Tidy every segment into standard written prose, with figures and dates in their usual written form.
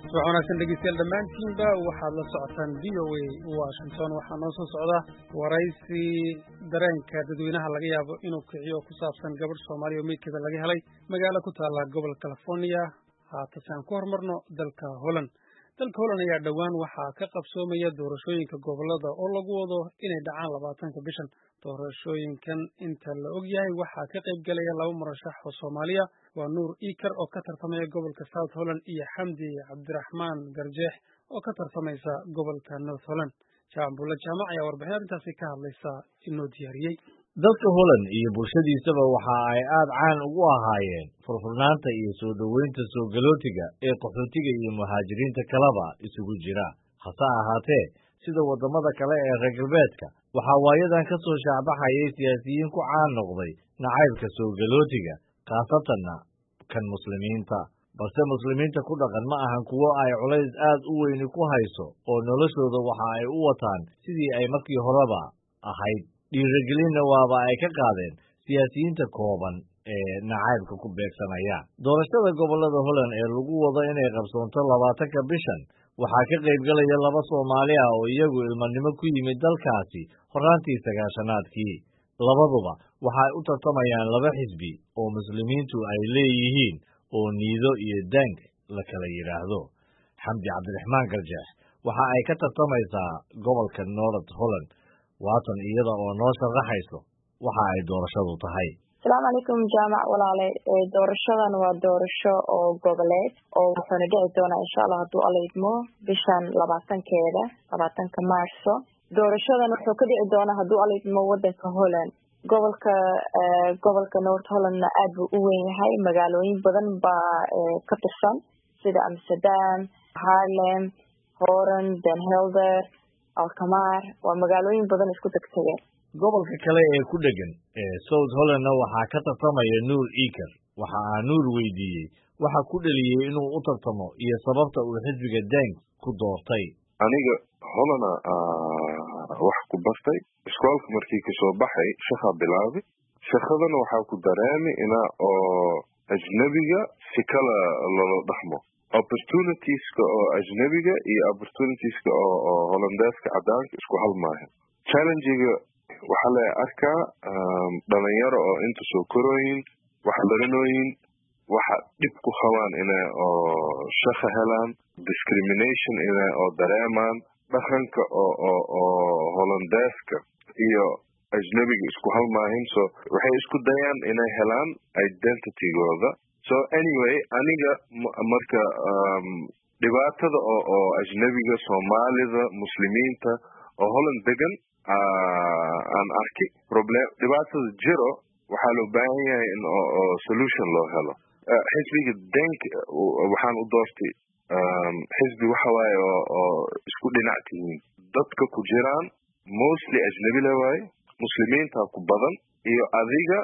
wanaagsan dhegeystayaal dhammaantiinba waxaad la socotaan VOA Washington waxaa noo soo socda waraysi dareenka dadweynaha laga yaabo inuu kiciyo ku saabsan gabadh Soomaali oo meydkeeda laga helay magaalo ku taala gobolka California haatan aan ku hormarno dalka Holland ayaa dhawaan waxaa ka qabsoomaya doorashooyinka gobolada oo lagu wado inay dhacaan 20ka bishan doorashooyinkan inta la og yahay waxaa ka qayb galaya laba murashax oo Soomaaliya waa Nuur Iker oo ka tartamaya gobolka South Holland iyo Xamdi Cabdiraxmaan Garjeex oo ka tartamaysa gobolka North Holland Jaambulla Jaamac ayaa warbixin arrintaasi ka hadlaysa inoo diyaariyay dalka Holland iyo bulshadiisaba waxa ay aad caan ugu ahaayeen furfurnaanta iyo soo dhaweynta soo galootiga ee qaxootiga iyo muhaajiriinta kalaba isugu jira hase ahaatee sida wadamada kale ee reer galbeedka waxaa waayadan ka soo shaabaxayay siyaasiyiin ku caan noqday nacaybka soo galootiga khaasatanna kan muslimiinta balse muslimiinta ku dhaqan ma ahan kuwo ay culays aad u weyni ku hayso oo noloshooda waxa ay u wataan sidii ay markii horeba ahayd dhiirigelinna waaba ay ka qaadeen siyaasiyiinta kooban ee nacaybka ku beegsanaya doorashada gobolada Holland ee lagu wado inay qabsoonto 20ka bishan waxaa ka qayb galaya laba Soomaali ah oo iyagu ilmanimo ku yimid dalkaasi horaantii 90aadkii labaduba waxay u tartamayaan laba xisbi oo muslimiintu ay leeyihiin oo Nido iyo Dank la kala yiraahdo Xamdi Cabdiraxmaan Garjeex waxa ay ka tartamaysaa gobolka North Holland waatan iyada oo noo sharaxayso waxa ay doorashadu tahay Assalamu alaykum jaamac walaale doorashadan waa doorasho oo goboleed oo waxaana dhici doona insha Allah haduu Alle idmo bishan 20ka Maarso doorashadan wuxuu ka dhici doona haduu Alle idmo wadanka Holland gobolka North Holland aad u weyn yahay magaalooyin badan baa ka tirsan sida Amsterdam, Haarlem, Hoorn, Den Helder, Alkmaar waa magaalooyin badan isku tagtageen gobolka kale ee ku dhagan ee South Holland waxaa ka tartamaya Nuur Iker waxa aan Nuur weydiiyay waxa ku dhaliyay inuu u tartamo iyo sababta uu xisbiga Dank ku doortay aniga Holland wax ku bartay iskoolka markii ka soo baxay shaqa bilaabay shaqadana waxa ku dareemay oo ajnabiga si kala loo dhaxmo opportunities oo ajnabiga iyo opportunities oo Hollandeeska cadaanka isku hal maahan challenge-ga waxa la arkaa dhalinyaro oo inta soo korooyin wax baranooyin waxa dib ku qabaan oo shaqo helaan discrimination oo dareemaan dhaqanka oo Hollandeeska iyo ajnabiga isku hal maahan so waxay isku dayaan inay helaan identity-gooda so anyway aniga marka dhibaatada oo ajnabiga Soomaalida muslimiinta oo Holland degan aan arki problem dhibaatada jiro waxa loo baahan yahay in solution loo helo xisbiga Dank waxaan u doortay xisbi waxa waaye oo isku dhinactihiin dadka ku jiraan mostly ajnabi la waaye muslimiinta ku badan iyo adiga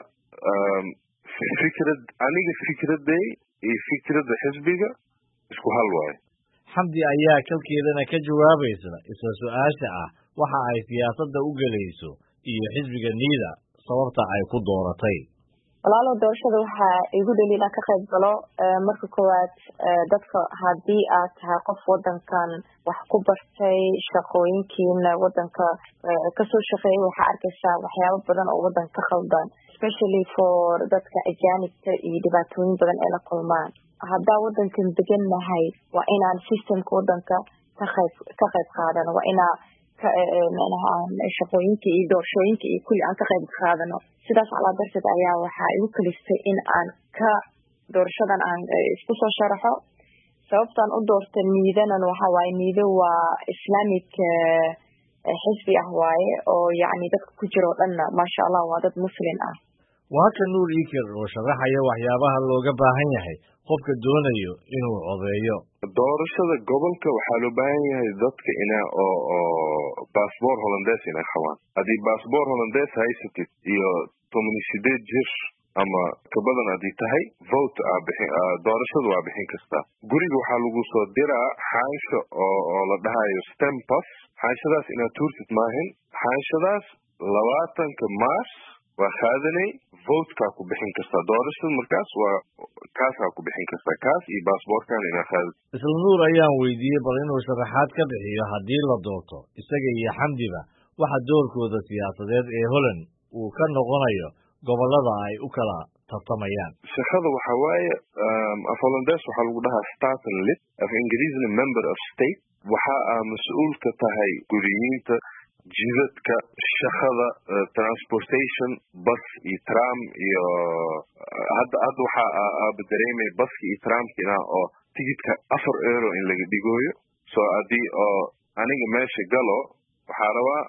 fikraday iyo fikrada xisbiga isku hal waaye Xamdi ayaa kalkeedana ka jawaabaysa isla su'aasha ah waxa ay siyaasadda u galayso iyo xisbiga Niida sababta ay ku dooratay walaalo doorashada waxa igu dhaliila ka qayb galo marka koowaad dadka hadii aad tahay qof wadankan wax ku bartay shaqooyinkiina wadanka ka soo shaqeeyay waxa arkaysaa waxyaabo badan oo wadanka khaldan especially for dadka ajaanibta iyo dhibaatooyin badan ee la kulmaan hadaa wadankan deganahay waa inaan systemka wadanka ka qayb qaadano waa inaa shaqooyinka iyo doorashooyinka iyo kulli aan ka qayb qaadano sidaas ala darteed ayaa waxa igu kalistay in aan ka doorashadan aan isku soo sharaxo sababtan u doortay Niidanan waxa waaye Niido waa Islamic xisbi ah waaye oo yaani dadka ku jiro dhanna masha Allah waa dad muslim ah waa kan Nuur Iker oo sharaxaya waxyaabaha looga baahan yahay qofka doonayo inuu codeeyo doorashada gobolka waxa loo baahan yahay dadka oo passport Hollandees inay qabaan hadii passport Hollandees haysatid iyo 18 jir ama ka badan hadii tahay vote doorashadu waa bixin kasta guriga waxa lagu soo diraa xaansho oo la dhahayo stamp pass xaanshadaas inaad tuurtid maahan xaanshadaas 20ka Maars waa qaadanay votekaa ku bixin kartaa doorashada markaas waa kaasaa ku bixin kartaa kaas iyo baasboorkan inaa qaadi. isla nuur ayaan weydiiyey bal inuu sharaxaad ka bixiyo haddii la doorto isaga iyo xamdiba waxa doorkooda siyaasadeed ee Holland uu ka noqonayo gobolada ay u kala tartamayaan. shaqada waxa waaye af Hollandees waxaa lagu dhahaa statenlid, af Ingiriisna member of state. waxa mas-uul ka tahay guriyiinta, jidadka, shaqada, transportation, bus iyo tram iyo hadda waxaa dareemay baska iyo tramkina oo tigidka €4 in laga dhigooyo. so haddii oo aniga meesha galo waxaa rabaa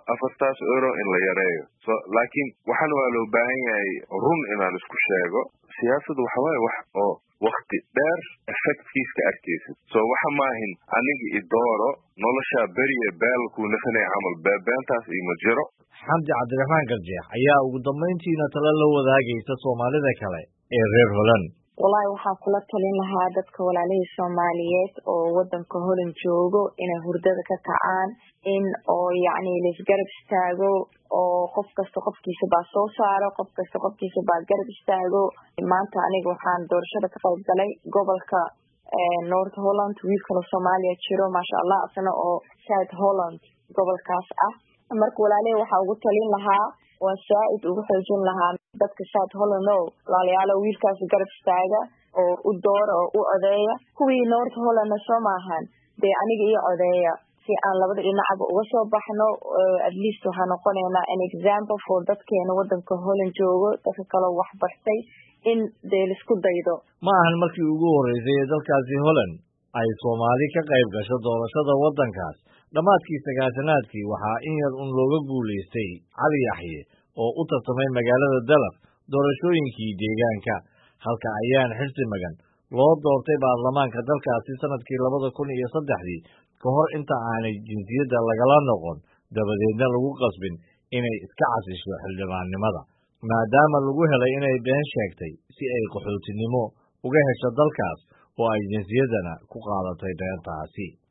€4 in la yareeyo. so laakiin waxana waa loo baahan yahay run inaan isku sheego. siyaasadda waxa waaye wax oo waqti dheer effectkiiska arkaysid. so waxa maahin aniga idooro noloshaa beriye baalkuu nafanay camal beentaas ima jiro. xamdi cabdiraxmaan garjeex ayaa ugu dambayntiina talo la wadaagaysa soomaalida kale ee reer Holland. wallaahi waxaan kula talin lahaa dadka walaalihii Soomaaliyeed oo wadanka Holland joogo inay hurdada ka kacaan, in oo yacni la isgarab istaago, oo qof kasta qofkiisa baa soo saaro, qof kasta qofkiisa baa garab istaago. maanta aniga waxaan doorashada ka qayb galay gobolka North Holland. wiil kale Soomaaliya jiro maasha Allah asna oo South Holland gobolkaas ah. marka walaalihii waxaa ugu talin lahaa waa saaid ugu xoojin lahaa dadka South Holland oo walaalayaal wiilkaas garab istaaga oo u dooro oo u odeeya. kuwii North Holland soo maahan dee aniga iyo odeeya si aan labada dhinacba uga soo baxno. at least waxaan noqonaynaa an example for dadkeena wadanka Holland joogo, dadka kale wax bartay in dee laisku daydo. ma ahan markii ugu horeysay ee dalkaasi Holland ay Soomaali ka qayb gasho doorashada wadankaas. dhammaadkii 90-aadkii waxaa in yar un looga guulaystay Cali Yaxye oo u tartamay magaalada Dalaf doorashooyinkii deegaanka, halka ayaan xirsi magan loo doortay baarlamaanka dalkaasi sanadkii 2003 ka hor inta aanay jinsiyadda lagala noqon, dabadeedna lagu qasbin inay iska casisho xildhibaannimada maadaama lagu helay inay been sheegtay si ay qaxootinimo uga hesho dalkaas oo ay jinsiyaddana ku qaadatay beentaasi.